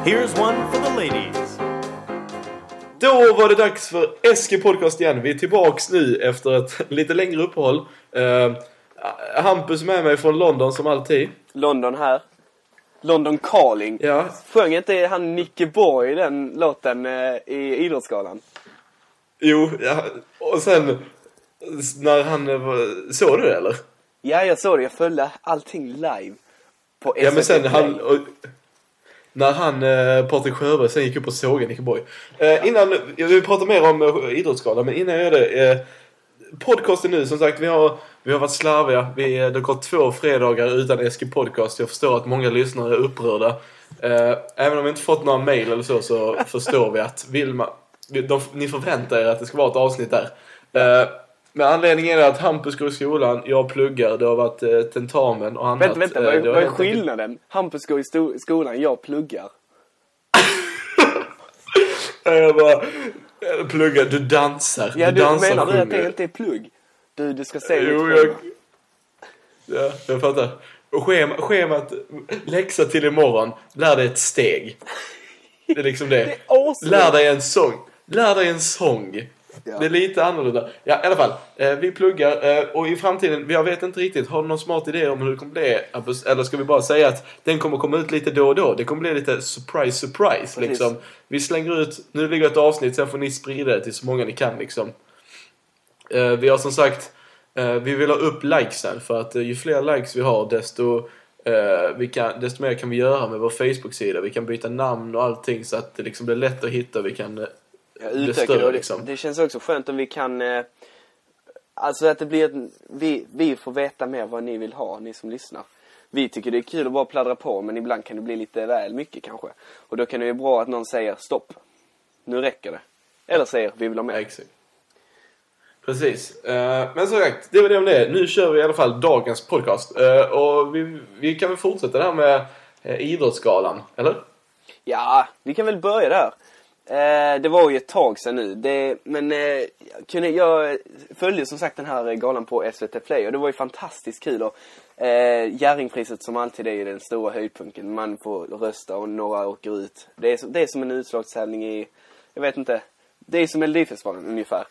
Here's one for the ladies. Då var det dags för SG Podcast igen. Vi är tillbaks nu efter ett lite längre uppehåll. Hampus med mig från London som alltid. London här. London Calling. Ja. Sjöng inte han Nicke Borg den låten i Idrottsgalan? Jo, ja. Och sen när han såg du det eller? Ja, jag såg det. Jag följde allting live på SVT. Ja, men sen när han Patrik Sjöberg sen gick upp och såg Nicke Borg. Innan vi pratar mer om Idrottsgalan, men innan jag gör det podcasten nu, som sagt, vi har varit slarviga. Det har gått 2 fredagar utan SG Podcast. Jag förstår att många lyssnare är upprörda. Även om vi inte fått några mejl eller så förstår vi att ni förväntar er att det ska vara ett avsnitt där. Men anledningen är att Hampus går i skolan, jag pluggar, det har varit tentamen och annat. Vänta, vad är skillnaden? Hampus går i skolan, jag pluggar. Jag bara pluggar, du dansar. Ja, du dansar, menar du att sjunger. det inte är plugg? Du ska se Jo, jag fattar. Och schemat läxa till imorgon, lär dig ett steg. Det är liksom det. Det är awesome. Lär dig en sång. Ja. Det är lite annorlunda. Ja, i alla fall. Vi pluggar och i framtiden, jag vet inte riktigt, har du någon smart idé om hur det kommer bli? Eller ska vi bara säga att den kommer komma ut lite då och då? Det kommer bli lite surprise liksom. Vi slänger ut, nu ligger ett avsnitt, sen får ni sprida det till så många ni kan liksom. Vi har som sagt, vi vill ha upp likesen, för att ju fler likes vi har, desto mer kan vi göra med vår Facebook-sida. Vi kan byta namn och allting så att det liksom blir lätt att hitta. Vi kan utöka det liksom. Det känns också skönt om vi kan alltså att det blir vi får veta mer vad ni vill ha, ni som lyssnar. Vi tycker det är kul att bara pladdra på, men ibland kan det bli lite väl mycket kanske. Och då kan det ju vara att någon säger stopp, nu räcker det. Eller säger vi vill ha mer. Exakt. Precis. Men så sagt, det var det om det. Nu kör vi i alla fall dagens podcast. Och vi kan väl fortsätta där med Idrottsgalan, eller? Ja, vi kan väl börja där. Det var ju ett tag sedan nu. Jag följde som sagt den här galan på SVT Play. Och det var ju fantastiskt kul. Och Jerringpriset som alltid är ju den stora höjdpunkten. Man får rösta och några åker ut. Det är som en utslagstävling i, jag vet inte, det är som Melodifestivalen ungefär.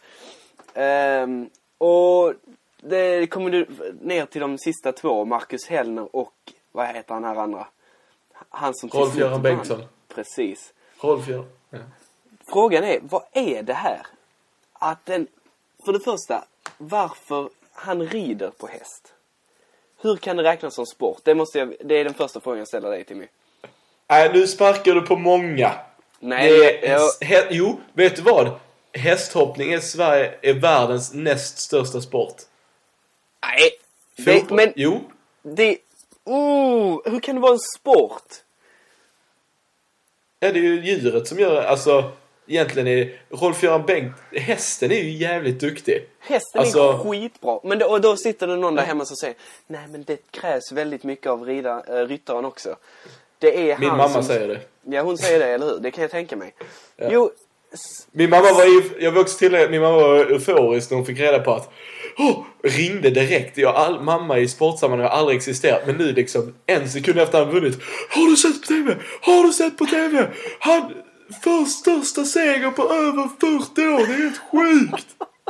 Och det kommer ner till de sista 2, Marcus Hellner och vad heter han här andra? Han som Rolf-Göran Bengtsson. Precis. Rolf-Göran. Ja. Frågan är, vad är det här? För det första, varför han rider på häst? Hur kan det räknas som sport? Det är den första frågan jag ställer dig till mig. Nu sparkar du på många. Nej, jo, vet du vad? Hästhoppning är världens näst största sport. Nej. Men jo. Hur kan det vara en sport? Ja, det är ju djuret som gör, alltså egentligen är Rolf-Göran Bengt, hästen är ju jävligt duktig. Hästen är skitbra. Men då sitter det någon där hemma som säger, nej men det krävs väldigt mycket av ryttaren också. Det är min mamma säger det. Ja, hon säger det, eller hur? Det kan jag tänka mig. Ja. Jo. Min mamma min mamma var euforisk när hon fick reda på att ringde direkt. Mamma i sportsammanhang har aldrig existerat. Men nu liksom en sekund efter han vunnit. Har du sett på TV? Han största seger på över 40 år. Det är helt sjukt.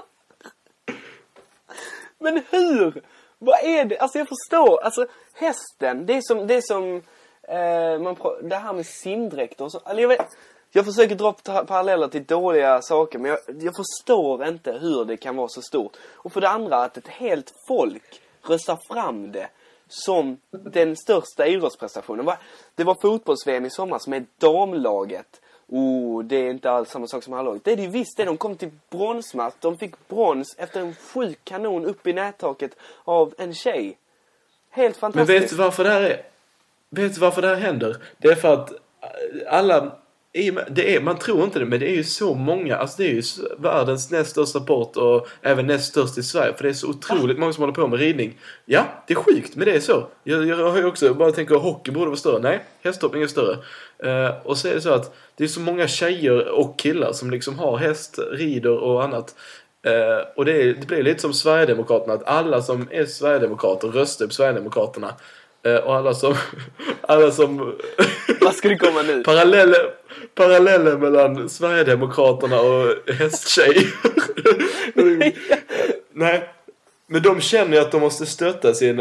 Men hur? Vad är det? Alltså jag förstår. Alltså hästen, det är som det här med simdräkter och så. Alltså, jag försöker dra paralleller till dåliga saker, men jag förstår inte hur det kan vara så stort. Och för det andra, att ett helt folk röstar fram det som den största idrottsprestationen. Det var fotbolls-VM i somras med damlaget. Det är inte alls samma sak som herrlaget. Det är det visst det. De kom till bronsmatch. De fick brons efter en sjuk kanon upp i nättaket av en tjej. Helt fantastiskt. Men vet du varför det här händer? Det är för att alla... man tror inte det, men det är ju så många. Alltså det är ju världens näst största sport och även näst störst i Sverige. För det är så otroligt många som håller på med ridning. Ja, det är sjukt, men det är så. Jag har ju också bara tänkt att hockey borde vara större. Nej, hästhoppning är större. Och så är det så att det är så många tjejer och killar som liksom har häst, rider och annat. Och det blir lite som Sverigedemokraterna. Att alla som är Sverigedemokrater röstar på Sverigedemokraterna. Och alla som... Vad ska det komma nu? Paralleller mellan Sverigedemokraterna och hästtjej. Nej. Men de känner ju att de måste stötta sin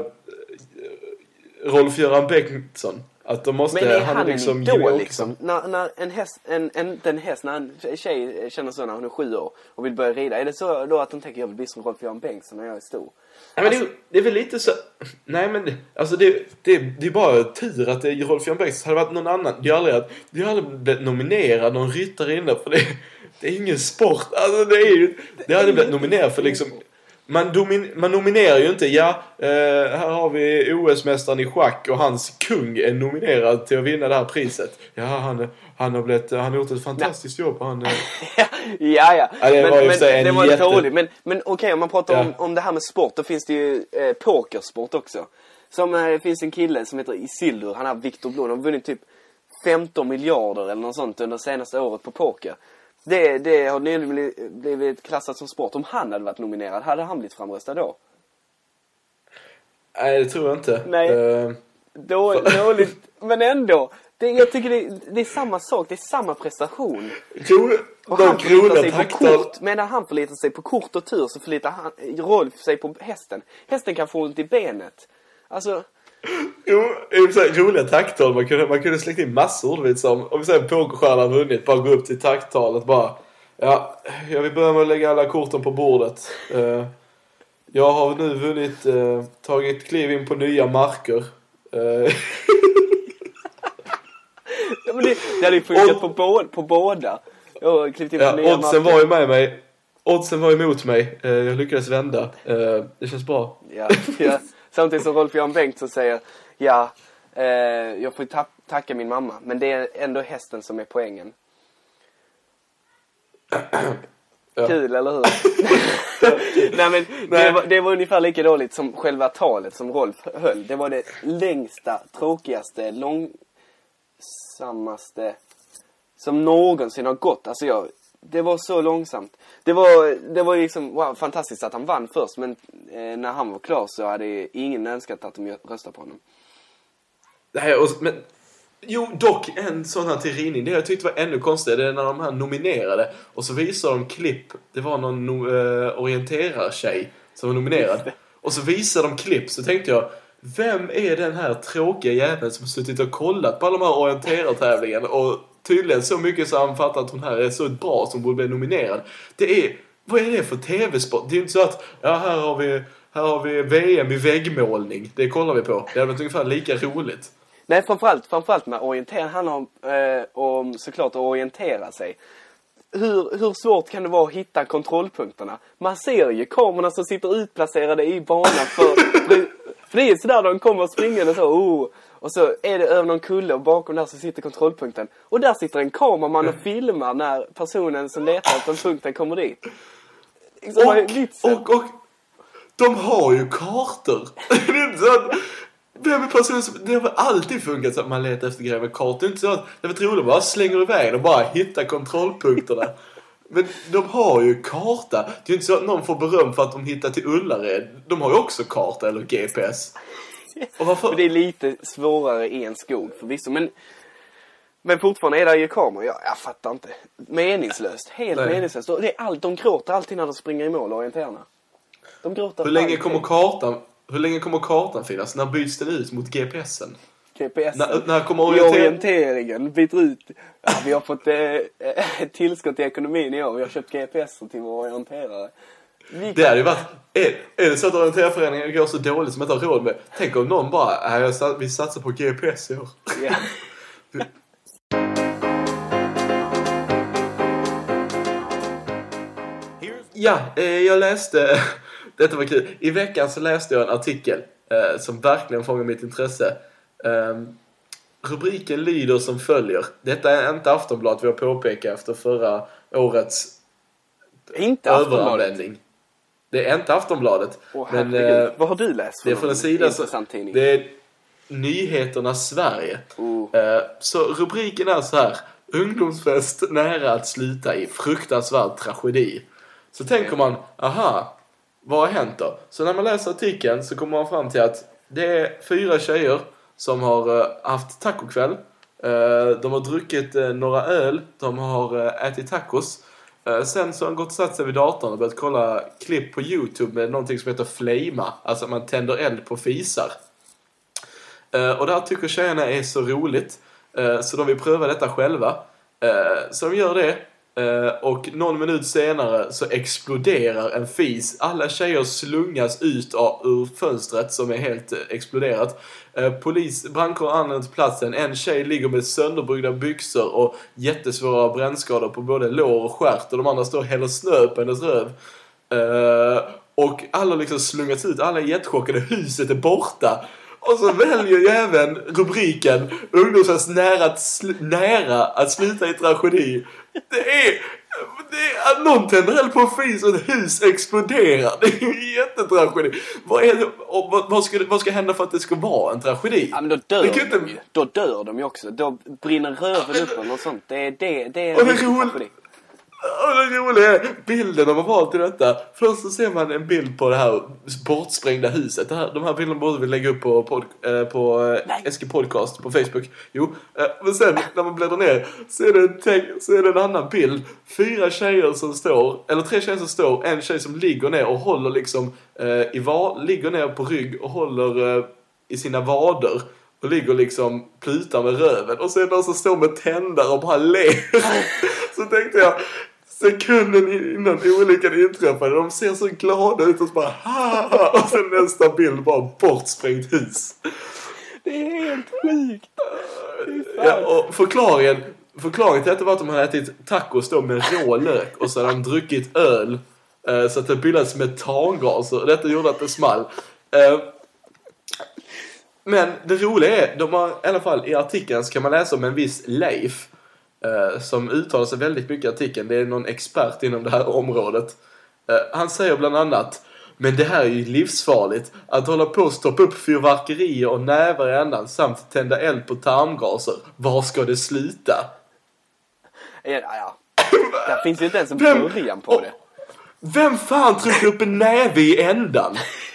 Rolf-Göran Bengtsson. Att de måste... Men är han liksom en idol liksom? När en häst, när en tjej känner så när hon är 7 år och vill börja rida, är det så då att de tänker jag vill bli som Rolf-Göran Bengtsson när jag är stor? Nej, men det är väl lite så... Nej, men alltså det är bara tur att det är Rolf-Göran Bengtsson. Hade varit någon annan. Det är aldrig blivit nominerad någon ryttare inne, för det är ingen sport. Alltså det hade blivit nominerad för liksom... Man nominerar ju inte, här har vi OS-mästaren i schack och hans kung är nominerad till att vinna det här priset. Ja, han har gjort ett fantastiskt jobb. Ja. Det var dåligt. Men okej, om man pratar om det här med sport, då finns det ju pokersport också. Som finns en kille som heter Isildur, han har Viktor Blom, han har vunnit typ 15 miljarder eller något sånt under senaste året på poker. Det har nyligen blivit klassat som sport. Om han hade varit nominerad, hade han blivit framröstad då? Nej, det tror jag inte. Nej, dåligt. Men ändå, jag tycker det är samma sak, det är samma prestation. Och han förlitar sig på kort. Medan han förlitar sig på kort och tur, så förlitar Rolf sig på hästen. Hästen kan få ont i benet. Alltså... Jo, roliga takttal. Man kunde släcka in massor, vet, som om vi säger pokerstjärnan har vunnit, bara gå upp till takttalet bara. Ja, jag vill börja med att lägga alla korten på bordet. Jag har nu vunnit, tagit kliv in på nya marker. Ja, men det hade ju funkat på båda. Jag klivit in på nya oddsen marker. var ju med mig. Oddsen var emot mig. Jag lyckades vända. Det känns bra. Ja. Samtidigt som Rolf-Göran Bengtsson säger, jag får tacka min mamma, men det är ändå hästen som är poängen. Ja. Kul, eller hur? Nej. Det var ungefär lika dåligt som själva talet som Rolf höll. Det var det längsta, tråkigaste, långsammaste som någonsin har gått. Alltså det var så långsamt. Det var liksom fantastiskt att han vann först, men när han var klar så hade ingen önskat att de röstade på honom. Dock en sån här till ridning. Det jag tyckte var ännu konstigt, det är när de här nominerade och så visar de klipp. Det var någon orienterartjej som var nominerad. Och så visar de klipp, så tänkte jag, vem är den här tråkiga jäveln som har suttit och kollat på alla de här orienterartävlingarna och tydligen så mycket så han fattar att hon här är så bra som borde bli nominerad. Vad är det för tv-sport? Det är ju inte så att här har vi VM i väggmålning. Det kollar vi på. Det är ungefär lika roligt. Nej, framförallt med orientering handlar om såklart att orientera sig. Hur svårt kan det vara att hitta kontrollpunkterna? Man ser ju kamerorna som sitter utplacerade i banan för det är sådär de kommer springande så. Och så är det över någon kulle och bakom där så sitter kontrollpunkten. Och där sitter en kameraman och filmar när personen som letar efter punkten kommer dit. Och de har ju kartor. Det är inte så att det har alltid funkat så att man letar efter grejer med kartor. Det är inte så att det är roligt bara slänger iväg och bara hittar kontrollpunkterna. Men de har ju karta. Det är inte så att någon får beröm för att de hittar till Ullared. De har ju också karta eller GPS. Och varför? Det är lite svårare i en skog förvisso. Men fortfarande är det ju kameror. Jag fattar inte. Meningslöst. Helt meningslöst. Och det är de gråter alltid när de springer i mål, orienterarna. De gråter. Hur länge kommer kartan finnas? När byts den ut mot GPSen? När kommer orienteringen byter ut. Ja, vi har fått ett tillskott i ekonomin i år. Vi har köpt GPS till våra orienterare. Det hade ju varit... Är det så att orienterarföreningen går så dåligt som inte har råd med? Tänk om någon bara... vi satsar på GPS i år. Ja. Jag läste... Detta var kul. I veckan så läste jag en artikel som verkligen fångade mitt intresse. Rubriken lyder som följer. Detta är inte Aftonbladet vi har påpekat efter förra årets överanvändning. Det är inte Aftonbladet. Men vad har du läst? Det är från en sida det är Nyheternas Sverige. Så rubriken är så här: ungdomsfest nära att sluta i fruktansvärd tragedi. Så tänker man, vad har hänt då? Så när man läser artikeln så kommer man fram till att det är 4 tjejer som har haft tacokväll. De har druckit några öl. De har ätit tacos. Sen så har han gått och satt sig vid datorn och börjat kolla klipp på YouTube med någonting som heter flama. Alltså man tänder eld på fisar. Och det här tycker tjejerna är så roligt. Så de vill pröva detta själva. Så de gör det. Och någon minut senare så exploderar en fis. Alla tjejer slungas ut ur fönstret som är helt exploderat. Brandkår anländer till platsen. En tjej ligger med sönderbryggda byxor och jättesvåra brännskador på både lår och stjärt. Och de andra står och häller snö på hennes röv. Och alla liksom slungas ut. Alla är jättechockade. Huset är borta. Och så väljer ju även rubriken ungdomsfest nära att sluta i tragedi. Det är att någon tänder eld på en fis och ett hus exploderar. Det är en jättetragedi. Vad ska hända för att det ska vara en tragedi? Ja, men då dör de ju också. Då brinner röven upp eller något sånt. Det är en tragedi. Och det roliga är bilden de har valt till detta. Först så ser man en bild på det här bortsprängda huset. De här bilderna borde vi lägga upp på SK Podcast på Facebook. Men sen när man bläddrar ner så är det en annan bild. 3 tjejer som står. En tjej som ligger ner och håller liksom ligger ner på rygg och håller i sina vader. Och ligger liksom plutar med röven. Och sen någon som står med tändare och bara ler. Så tänkte jag, sekunden innan olyckan inträffade, de ser så glada ut och så bara ha. Och sen nästa bild bara bortsprängt hus. Det är helt sjukt. Ja, och förklaringen till detta var att de hade ätit tacos då med rå lök. Och så hade de druckit öl. Så att det bildades metangas. Och detta gjorde att det small. Men det roliga är, de har i alla fall i artikeln så kan man läsa om en viss Leif som uttalar sig väldigt mycket i artikeln. Det är någon expert inom det här området. Han säger bland annat: men det här är ju livsfarligt. Att hålla på och stoppa upp fyrverkerier och nävar i ändan samt tända eld på tarmgaser. Var ska det sluta? Ja. Det finns ju inte ens en början på det. Vem fan trycker upp en näve i ändan?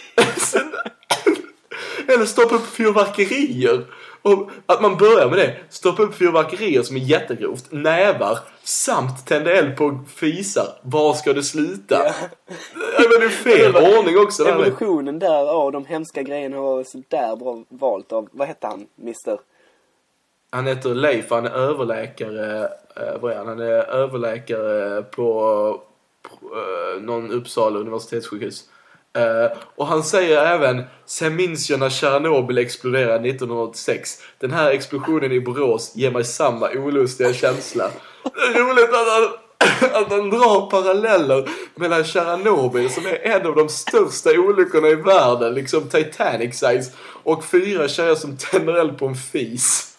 Eller stoppa upp fyrverkerier. Och att man börjar med det. Stoppa upp fyrverkerier som är jättegrovt. Nävar. Samt tända eld på fisar. Var ska det sluta? Ja. Men det är fel ordning också. Evolutionen där av de hemska grejerna var så där bra valt av. Vad heter han, mister? Han heter Leif. Han är överläkare. Han är överläkare på någon Uppsala universitetssjukhus. Och han säger även: sen minns jag när Tjernobyl exploderade 1986. Den här explosionen i Borås ger mig samma olustiga känsla. Det är roligt att han drar paralleller mellan Tjernobyl, som är en av de största olyckorna i världen, liksom Titanic size, och 4 tjejer som tänder eld på en fis.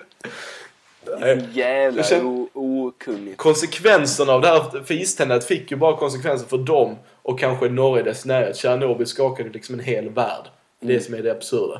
Jävla okunnig. Konsekvenserna av det här fiständet fick ju bara konsekvenser för dem och kanske norr i dess närhet. Tjernobyl skakade liksom en hel värld. Det som är det absurda.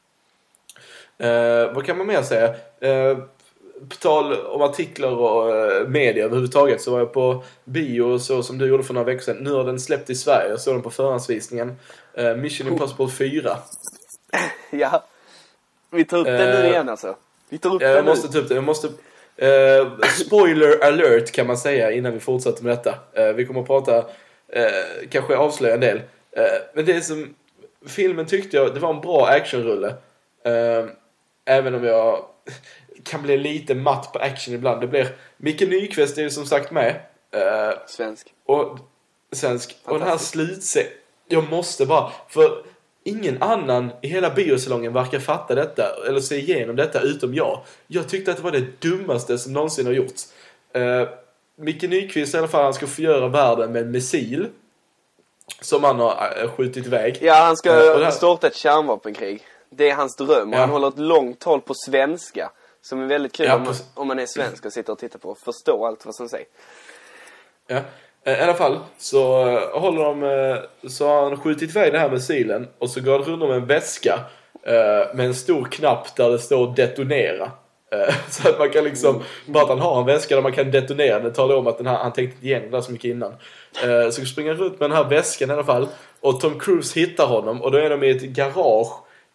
Vad kan man mer säga? På tal om artiklar och media överhuvudtaget, så var jag på bio så som du gjorde för några veckor sedan. Nu har den släppt i Sverige. Jag såg den på förhandsvisningen. Mission Impossible 4. Ja. Vi tar upp den nu igen alltså. Jag måste ta upp det. Spoiler alert kan man säga innan vi fortsätter med detta. Vi kommer att prata, kanske avslöja en del. Men det som filmen tyckte jag, det var en bra actionrulle. Även om jag kan bli lite matt på action ibland. Det blir Micke Nyqvist är ju som sagt med. Svensk. Och den här slutscenen. Jag måste bara, för ingen annan i hela biosalongen verkar fatta detta eller se igenom detta utom jag. Jag tyckte att det var det dummaste som någonsin har gjorts. Micke Nyqvist i alla fall, han ska förgöra världen med en missil som han har skjutit iväg. Ja, han ska starta ett kärnvapenkrig. Det är hans dröm. Och han håller ett långt tal på svenska som är väldigt kul om man är svensk och sitter och tittar på och förstår allt vad som säger. Ja. I alla fall så så har han skjutit iväg den här missilen och så går det runt om en väska med en stor knapp där det står detonera. Så att man kan liksom, bara att han har en väska där man kan detonera. Det talar om att han tänkte inte igenom det så mycket innan. Så springer runt med den här väskan i alla fall. Och Tom Cruise hittar honom och då är de i ett garage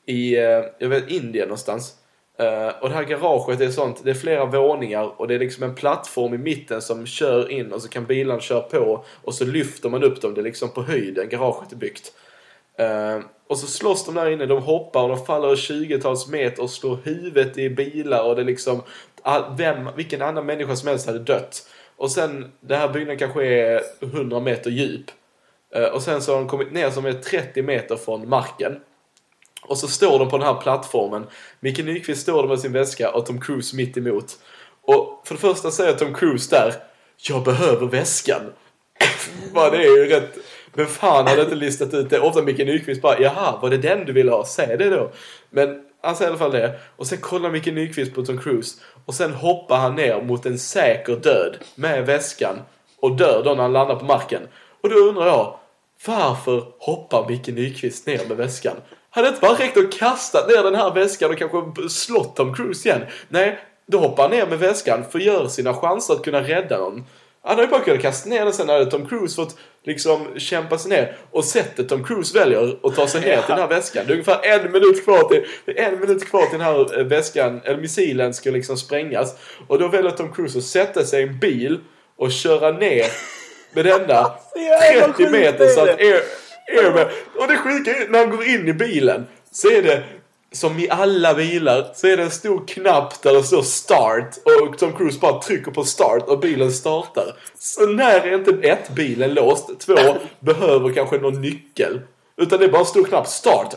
i jag vet, Indien någonstans. Och det här garaget är sånt, det är flera våningar och det är liksom en plattform i mitten som kör in och så kan bilarna köra på och så lyfter man upp dem, det är liksom på höjden garaget är byggt. Och så slåss de där inne, de hoppar och de faller 20-tals meter och slår huvudet i bilar och det är liksom vilken annan människa som helst hade dött. Och sen, det här byggnaden kanske är 100 meter djup. Och sen så har de kommit ner som är 30 meter från marken. Och så står de på den här plattformen. Micke Nyqvist står där med sin väska och Tom Cruise mitt emot. Och för det första säger Tom Cruise där: jag behöver väskan. Bara det är ju rätt. Men fan hade inte listat ut det. Ofta Micke Nyqvist bara: jaha, var det den du ville ha? Säg det då. Men han säger i alla fall det. Och sen kollar Micke Nyqvist på Tom Cruise. Och sen hoppar han ner mot en säker död med väskan. Och dör då när han landar på marken. Och då undrar jag: varför hoppar Micke Nyqvist ner med väskan? Hade inte bara räckt att kasta ner den här väskan och kanske slått Tom Cruise igen? Nej, då hoppar han ner med väskan för att göra sina chanser att kunna rädda någon. Han har ju bara kunnat kasta ner den, sen hade Tom Cruise fått liksom kämpa sig ner. Och sättet Tom Cruise väljer att ta sig ner till den här väskan. Det är ungefär en minut kvar till den här väskan, eller missilen ska liksom sprängas. Och då väljer Tom Cruise att sätta sig i en bil och köra ner med denna 30 meter så att och det sjuka är när han går in i bilen så är det som i alla bilar så är det en stor knapp där det står start och Tom Cruise bara trycker på start och bilen startar. Så när är inte bilen låst, 2 behöver kanske någon nyckel, utan det är bara en stor knapp start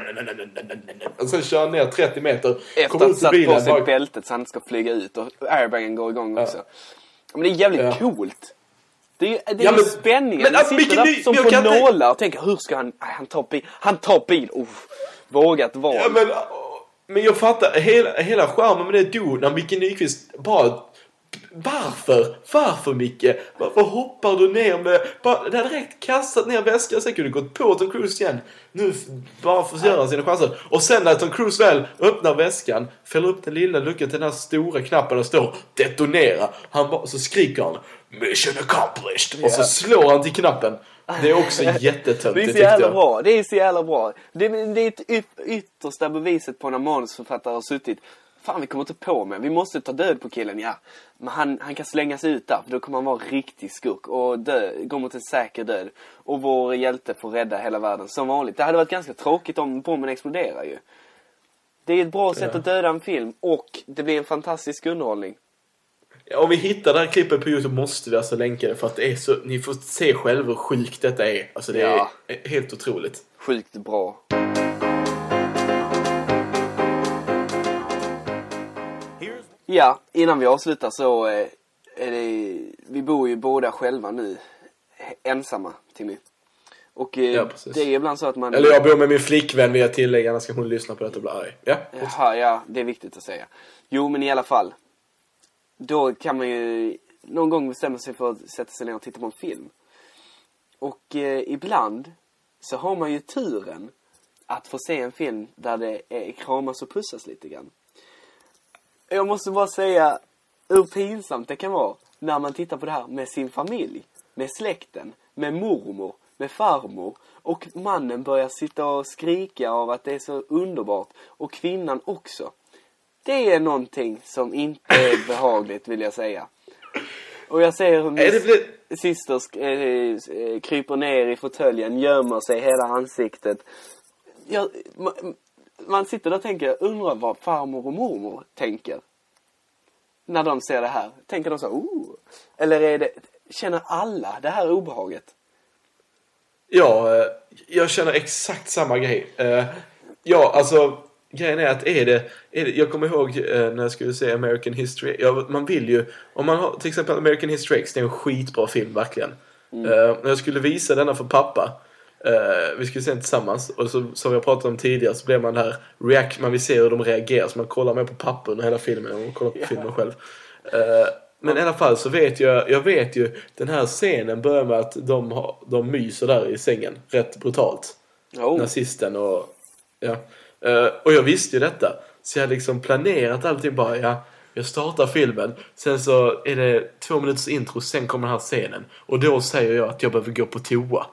och sen kör han ner 30 meter efter att satt på sig bältet så han ska flyga ut och airbagen går igång också. Men det är jävligt coolt. Det är ju spänningen. Han sitter där som på nålar och tänker: hur ska han tar bil. Vågat val. Ja, men jag fattar hela skärmen med det då när Micke Nyqvist bara: varför Micke? Varför hoppar du ner med bara, det hade direkt kastat ner väskan, sen kunde du gått på Tom Cruise igen. Nu bara för att göra sina chanser. Och sen när Tom Cruise väl öppnar väskan, fäller upp den lilla luckan till den här stora knappen och står detonera. Så skriker han: mission accomplished. Och så slår han till knappen. Det är också jättetönt. Det är så jävla bra. Det är så jävla bra. Det är ett yttersta beviset på när manusförfattare har suttit: fan, vi kommer inte på med. Vi måste ta död på killen, ja. Men han kan slängas ut där, för då kommer han vara riktig skurk och gå mot en säker död. Och vår hjälte får rädda hela världen som vanligt. Det hade varit ganska tråkigt om bomben exploderar ju. Det är ett bra sätt att döda en film och det blir en fantastisk underhållning. Ja, om vi hittar det här klippet på YouTube måste vi alltså länka det, för att det är så, ni får se själva hur sjukt detta är. Alltså det är helt otroligt. Sjukt bra. Ja, innan vi avslutar så är det, vi bor ju båda själva nu, ensamma, Timmy. Och det är ibland så att man... Eller jag bor med min flickvän, via tillägg, annars ska hon lyssna på det och bli arg. Ja, det är viktigt att säga. Jo, men i alla fall. Då kan man ju någon gång bestämma sig för att sätta sig ner och titta på en film. Och ibland så har man ju turen att få se en film där det kramas och pussas lite grann. Jag måste bara säga hur pinsamt det kan vara när man tittar på det här med sin familj, med släkten, med mormor, med farmor. Och mannen börjar sitta och skrika av att det är så underbart. Och kvinnan också. Det är någonting som inte är behagligt, vill jag säga. Och jag ser hur min syster kryper ner i fåtöljen, gömmer sig hela ansiktet. Man sitter där och tänker, undrar vad farmor och mormor tänker när de ser det här. Tänker de så, eller känner alla det här obehaget? Ja, jag känner exakt samma grej. Ja, alltså grejen är att jag kommer ihåg när jag skulle se American History. Man vill ju, om man har till exempel American History X, det är en skitbra film verkligen. När jag skulle visa denna för pappa, vi skulle se den tillsammans, och så, som jag pratade om tidigare, så blev man här man vill se hur de reagerar, så man kollar med på papper under hela filmen och kollar på filmen själv. Men i alla fall så vet jag vet ju den här scenen börjar med att de myser där i sängen rätt brutalt. Nazisten och och jag visste ju detta, så jag liksom planerat allting bara, jag startar filmen, sen så är det 2 minuters intro, sen kommer den här scenen, och då säger jag att jag behöver gå på toa.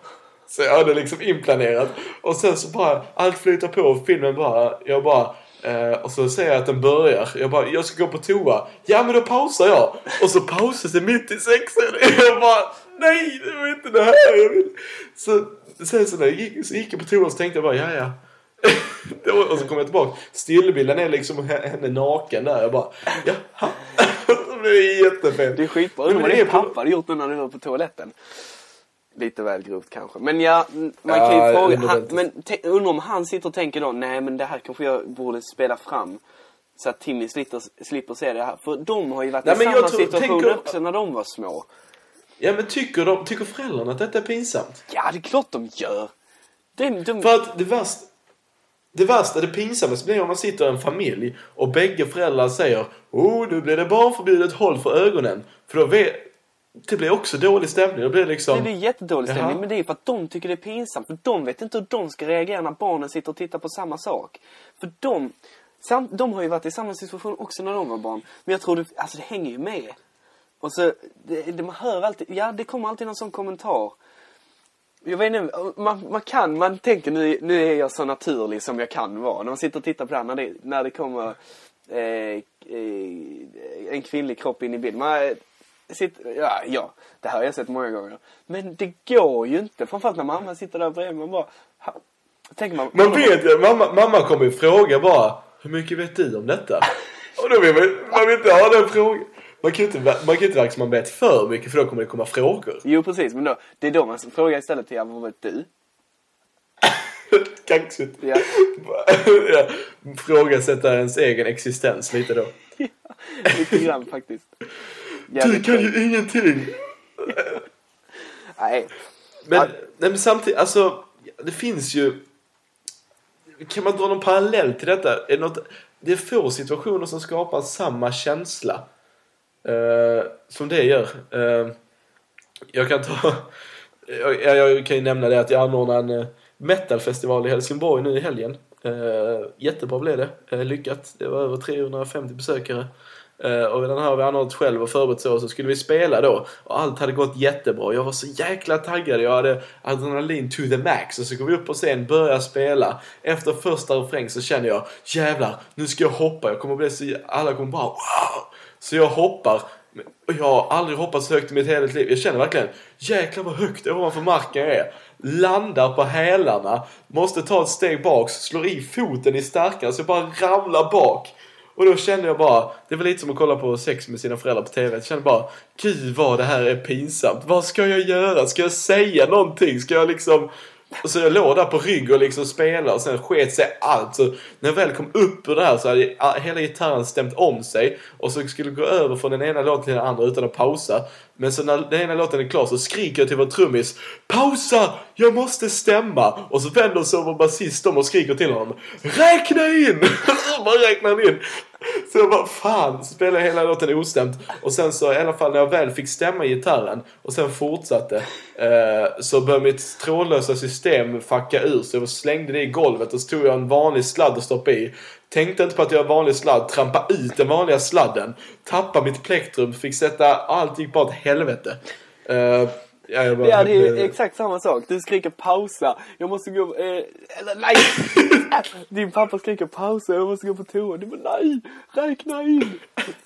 Så jag hade liksom inplanerat. Och sen så bara, allt flyter på och filmen bara, och så säger jag att den börjar. Jag ska gå på toa. Ja, men då pausar jag. Och så pausas det mitt i sexen. Jag bara, nej, det var inte det här jag vill. Så sen så när jag gick jag på toa så tänkte jag bara, ja. Och så kom jag tillbaka. Stillbilden är liksom henne naken där. Jag bara, jaha. Det är jättefett. Det är skitbra. Undrar vad din pappa hade gjort nu när du var på toaletten. Lite väl grovt kanske. Men ja, man kan ju fråga. Undrar om han sitter och tänker då, nej men det här kanske jag borde spela fram. Så att Timmy slipper se det här. För de har ju varit i samma situation också när de var små. Ja, men tycker föräldrarna att detta är pinsamt? Ja, det är klart de gör. För att det värsta, det pinsammaste blir om man sitter i en familj och bägge föräldrar säger, nu blir det barnförbjudet, håll för ögonen. För då det blir också dålig stämning. Det blir jättedålig stämning, men det är för att de tycker det är pinsamt. För de vet inte hur de ska reagera när barnen sitter och tittar på samma sak. För de har ju varit i samma situation också när de var barn. Men jag tror det hänger ju med. Och så, man hör alltid, det kommer alltid någon sån kommentar. Jag vet inte, man tänker nu är jag så naturlig som jag kan vara. När man sitter och tittar på det här, när det kommer en kvinnlig kropp in i bilden. Det här har jag sett många gånger. Men det går ju inte. Framförallt när mamma sitter där bredvid. Man bara... Man vet ju, mamma kommer ju fråga bara, hur mycket vet du om detta? Och då vill man inte ha den frågan. Man kan inte verka som man vet för mycket, för då kommer det komma frågor. Jo, precis. Men det är då man frågar istället till, vad vet du? Kaxigt. Ja. Frågasätta ens egen existens lite då. Ja, lite grann faktiskt. Du kan ju ingenting. Nej. Men samtidigt, alltså, det finns ju... Kan man dra någon parallell till detta? Det är få situationer som skapar samma känsla som det gör. Jag kan ju nämna det att jag anordnar en metalfestival i Helsingborg nu i helgen. Jättebra blev det. Lyckat. Det var över 350 besökare. Och den här har vi anordnat själv och förberett så skulle vi spela då. Och allt hade gått jättebra. Jag var så jäkla taggad. Jag hade adrenalin to the max. Och så går vi upp på scen, börjar spela. Efter första refräng så känner jag, jävlar, nu ska jag hoppa. Jag kommer bli så... Alla kommer bara, wow! Så jag hoppar. Och jag har aldrig hoppat så högt i mitt hela liv. Jag känner verkligen, jäklar vad högt ovanför marken jag är. Landar på hälarna. Måste ta ett steg bak. Slår i foten i starkare. Så jag bara ramlar bak. Och då kände jag bara, det var lite som att kolla på sex med sina föräldrar på tv. Jag kände bara, gud vad det här är pinsamt. Vad ska jag göra? Ska jag säga någonting? Ska jag liksom... Och så jag låg där på rygg och liksom spelade. Och sen sket sig allt. Så när jag väl kom upp ur det här så hade hela gitarren stämt om sig. Och så skulle jag gå över från den ena låten till den andra utan att pausa. Men så när den ena låten är klar så skriker jag till vår trummis, pausa! Jag måste stämma! Och så vänder sig vår basist om och skriker till honom, räkna in! Och bara räknar in. Så jag bara, fan, spelade hela låten ostämt. Och sen så i alla fall när jag väl fick stämma gitarren och sen fortsatte, så började mitt trådlösa system fucka ur. Så jag slängde det i golvet och så tog jag en vanlig sladd och stoppade i. Tänkte inte på att jag var vanlig sladd, trampa ut den vanliga sladden, tappa mitt plektrum, fick sätta, allt gick bara åt helvete. Det är ju exakt samma sak. Du skriker pausa. Jag måste gå... eller nej! Din pappa skriker pausa. Jag måste gå på toa. Du bara nej! Räkna in!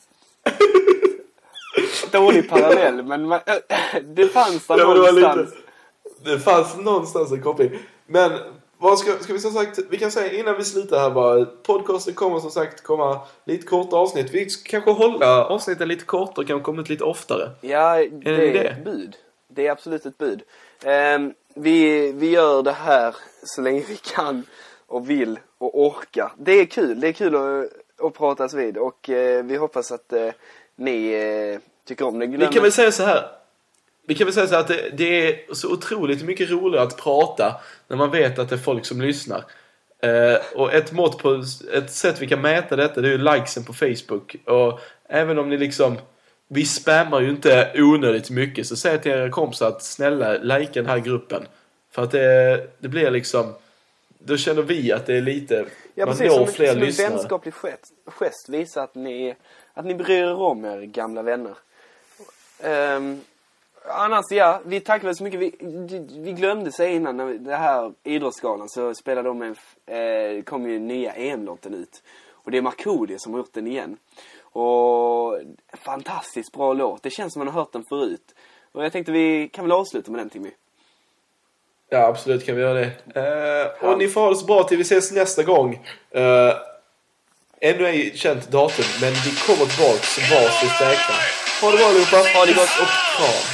Dålig parallell. Men det fanns där någonstans. Det fanns någonstans en koppling. Men vad ska vi som sagt... Vi kan säga innan vi slutar här bara. Podcasten kommer som sagt komma lite korta avsnitt. Vi kanske hålla avsnitten lite kortare. Kan komma ut lite oftare. Ja, det är ett bud. Det är absolut ett bud. Vi gör det här så länge vi kan och vill och orkar. Det är kul. Det är kul att pratas vid. Och vi hoppas att ni tycker om det. Vi kan väl säga så här att det är så otroligt mycket roligare att prata när man vet att det är folk som lyssnar. Och ett sätt vi kan mäta detta, det är ju likesen på Facebook. Och även om ni liksom... Vi spammar ju inte onödigt mycket. Så säg till era kompisar att snälla, like den här gruppen. För att det blir liksom... Då känner vi att det är lite... Ja, man precis. når fler lyssnare. Som en vänskaplig gest visar att ni bryr er om er gamla vänner. Annars, ja, vi tackar väl så mycket. Vi glömde säga innan när det här idrottsgalan så spelade de kom ju nya EM-lotten ut. Och det är Markoolio som har gjort den igen. Och fantastiskt bra låt. Det känns som man har hört den förut. Och jag tänkte vi kan väl avsluta med den, Timmy. Ja, absolut kan vi göra det. Och ni får ha det så bra till vi ses nästa gång. Ännu ej känt datum, men vi kommer tillbaka så var så säkra. Ha det bra allihopa. Ha det gott. Och kram.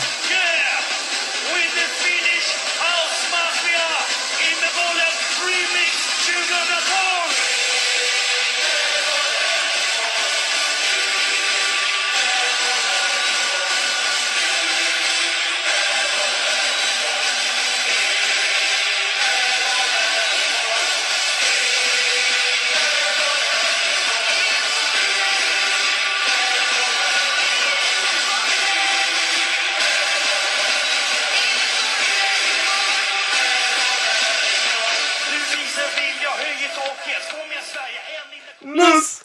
Nuss!